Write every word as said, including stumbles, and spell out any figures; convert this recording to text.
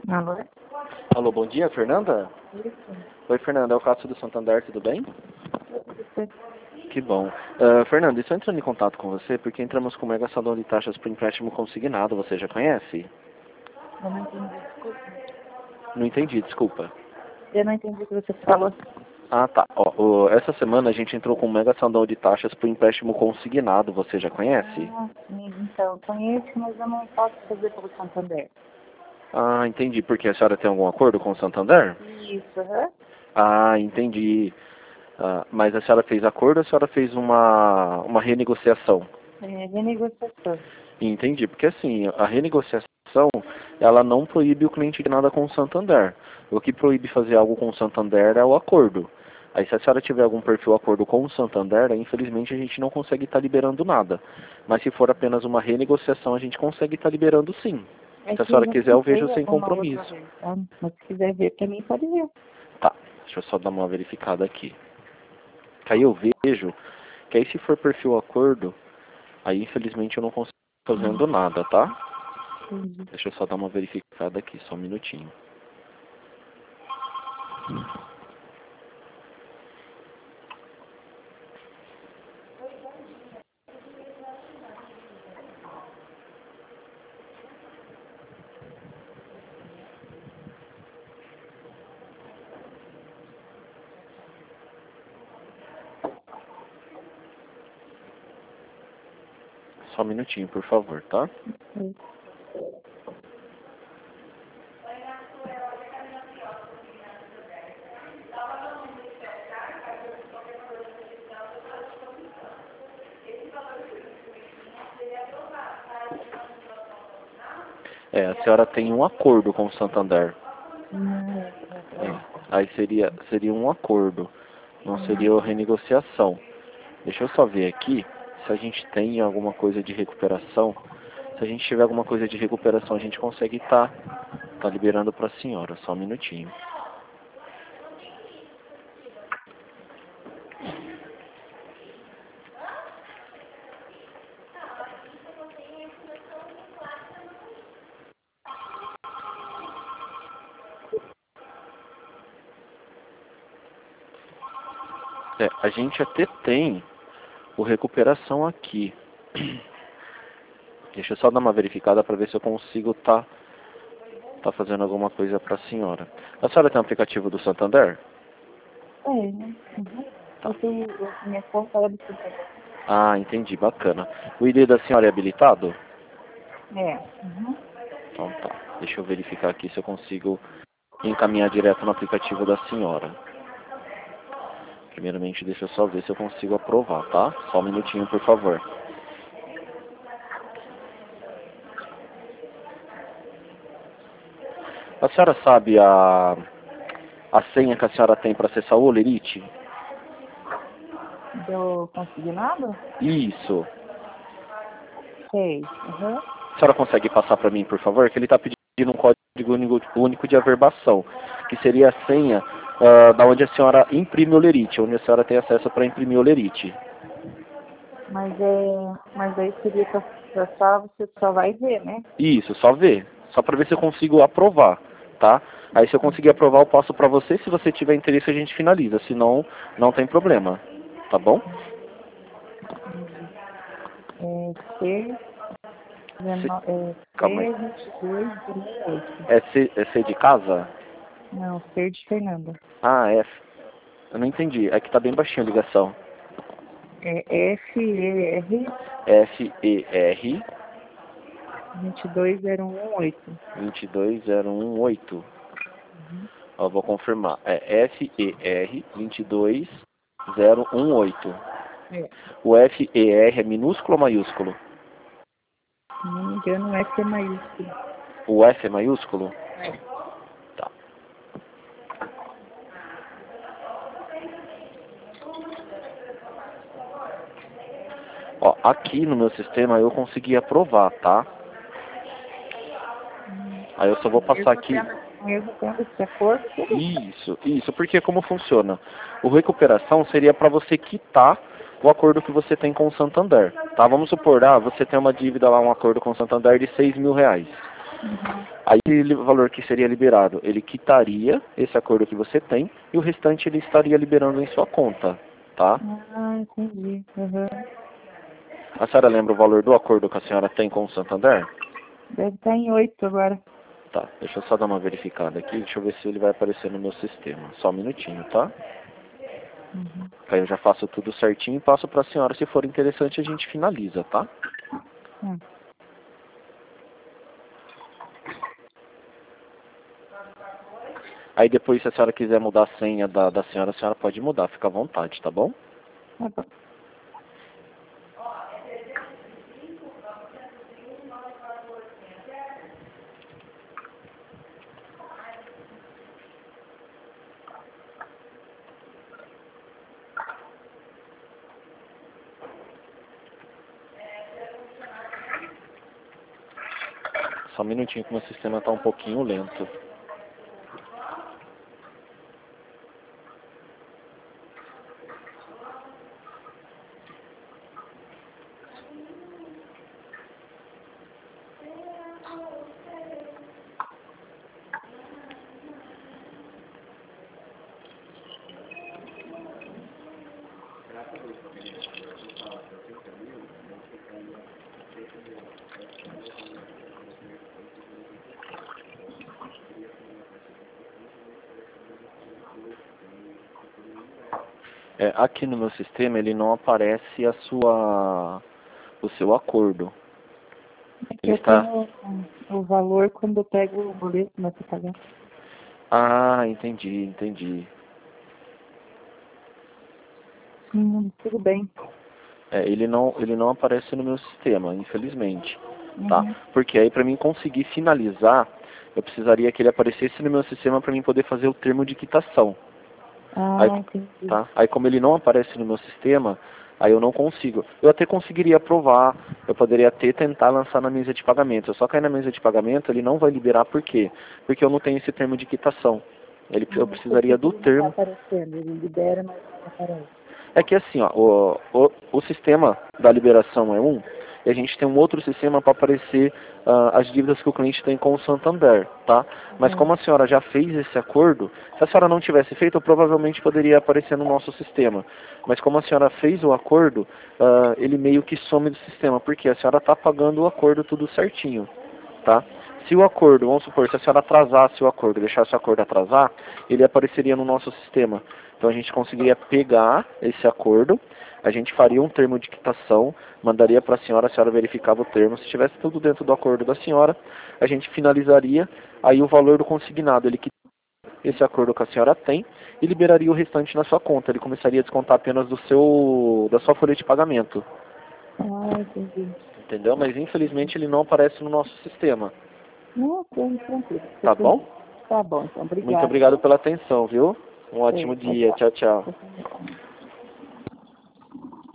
Alô? Alô, bom dia, Fernanda? Isso. Oi, Fernanda, é o Cássio do Santander, tudo bem? Isso. Que bom. Uh, Fernanda, estou entrando em contato com você porque entramos com o mega salão de taxas para empréstimo consignado, você já conhece? Eu não entendi, desculpa. Não entendi, desculpa. Eu não entendi o que você falou. Ah, tá. Ó, ó, essa semana a gente entrou com o mega salão de taxas para empréstimo consignado, você já conhece? Ah, sim, então, conheço, mas eu não posso fazer pelo Santander. Ah, entendi. Porque a senhora tem algum acordo com o Santander? Isso, aham. Ah, entendi. Ah, mas a senhora fez acordo ou a senhora fez uma, uma renegociação? É, renegociação. Entendi, porque assim, a renegociação, ela não proíbe o cliente de nada com o Santander. O que proíbe fazer algo com o Santander é o acordo. Aí se a senhora tiver algum perfil acordo com o Santander, aí, infelizmente a gente não consegue estar liberando nada. Mas se for apenas uma renegociação, a gente consegue estar liberando sim. É Se a que eu senhora já quiser, eu vejo tentei sem alguma outra compromisso. vez, tá? Mas se quiser ver pra mim, pode ver. Tá, deixa eu só dar uma verificada aqui. Que aí eu vejo que aí se for perfil acordo, aí infelizmente eu não consigo fazendo nada, tá? Entendi. Deixa eu só dar uma verificada aqui, só um minutinho. Só um minutinho, por favor, tá? Sim. É, a senhora tem um acordo com o Santander. Não, é, É, aí seria, seria um acordo, não é. seria uma renegociação. Deixa eu só ver aqui se a gente tem alguma coisa de recuperação. Se a gente tiver alguma coisa de recuperação, a gente consegue estar tá, tá liberando para a senhora. Só um minutinho. É, a gente até tem o recuperação aqui. Deixa eu só dar uma verificada para ver se eu consigo estar tá, tá fazendo alguma coisa para a senhora. A senhora tem um aplicativo do Santander? É, né? Uhum. Eu tenho, eu, minha conta era do Santander. Ah, entendi, bacana. O I D da senhora é habilitado? É. Uhum. Então tá. Deixa eu verificar aqui se eu consigo encaminhar direto no aplicativo da senhora. Primeiramente, deixa eu só ver se eu consigo aprovar, tá? Só um minutinho, por favor. A senhora sabe a, a senha que a senhora tem para acessar o Olerite? Do consignado? Isso. Sei. Uhum. A senhora consegue passar para mim, por favor? Que ele está pedindo um código único único de averbação, que seria a senha uh, da onde a senhora imprime o Olerite, onde a senhora tem acesso para imprimir o Olerite. Mas é. Mas aí seria pra, pra só, você só vai ver, né? Isso, só ver. Só para ver se eu consigo aprovar, tá? Aí se eu conseguir aprovar, eu passo para você. Se você tiver interesse, a gente finaliza. Se não, não tem problema. Tá bom? Entendi. É C, C... dezeno- é Calma aí. C vinte e dois zero um oito. É C, é C de casa? Não, C de Fernanda. Ah, F. Eu não entendi. É que tá bem baixinha a ligação. É F E R F E R vinte e dois zero um oito. dois dois zero um oito. Uhum. Eu vou confirmar. É F E R dois dois zero um oito. É. O F E R é minúsculo ou maiúsculo? Se não me engano, o F é maiúsculo. O F é maiúsculo? É. Tá. Ó, aqui no meu sistema eu consegui aprovar, tá? Hum. Aí eu só vou passar Mesmo aqui. tendo, mesmo tendo esse acordo, tudo. Isso, isso, porque como funciona? O recuperação seria para você quitar o acordo que você tem com o Santander, tá? Vamos supor, ah, você tem uma dívida lá, um acordo com o Santander de seis mil reais. Uhum. Aí o valor que seria liberado, ele quitaria esse acordo que você tem e o restante ele estaria liberando em sua conta, tá? Ah, entendi. Uhum. A senhora lembra o valor do acordo que a senhora tem com o Santander? Deve estar em oito agora. Tá, deixa eu só dar uma verificada aqui, deixa eu ver se ele vai aparecer no meu sistema. Só um minutinho, tá? Uhum. Aí eu já faço tudo certinho e passo para a senhora. Se for interessante, a gente finaliza, tá? Hum. Aí depois, se a senhora quiser mudar a senha da, da senhora, a senhora pode mudar, fica à vontade, tá bom? Tá bom. Só um minutinho que o meu sistema está um pouquinho lento. É, aqui no meu sistema ele não aparece a sua, o seu acordo. É que Ele eu está... tenho o valor quando eu pego o boleto para pagar. Ah, entendi, entendi. Hum, tudo bem. É, ele não, ele não aparece no meu sistema, infelizmente, tá? Uhum. Porque aí para mim conseguir finalizar, eu precisaria que ele aparecesse no meu sistema para mim poder fazer o termo de quitação. Aí, Ah, entendi. tá? Aí como ele não aparece no meu sistema, aí eu não consigo. Eu até conseguiria aprovar, eu poderia até tentar lançar na mesa de pagamento. Só que aí na mesa de pagamento ele não vai liberar, por quê? Porque eu não tenho esse termo de quitação. Ele, eu Ah, por que precisaria que do ele não está termo. aparecendo? Ele libera, mas não aparece. É que assim, ó, o, o, o sistema da liberação é um, e a gente tem um outro sistema para aparecer uh, as dívidas que o cliente tem com o Santander, tá? Mas Uhum. como a senhora já fez esse acordo, se a senhora não tivesse feito, eu provavelmente poderia aparecer no nosso sistema. Mas como a senhora fez o acordo, uh, ele meio que some do sistema, porque a senhora está pagando o acordo tudo certinho, tá? Se o acordo, vamos supor, se a senhora atrasasse o acordo, deixasse o acordo atrasar, ele apareceria no nosso sistema. Então a gente conseguiria pegar esse acordo, a gente faria um termo de quitação, mandaria para a senhora, a senhora verificava o termo, se tivesse tudo dentro do acordo da senhora, a gente finalizaria, aí o valor do consignado, ele quitaria esse acordo que a senhora tem e liberaria o restante na sua conta, ele começaria a descontar apenas do seu, da sua folha de pagamento. Ah, entendi. Entendeu? Mas infelizmente ele não aparece no nosso sistema. Não, tô tranquilo. Tô Tá bom? tranquilo. Tá bom, então. Muito Obrigada. obrigado pela atenção, viu? Um ótimo É, dia. Tchau, tchau. tchau.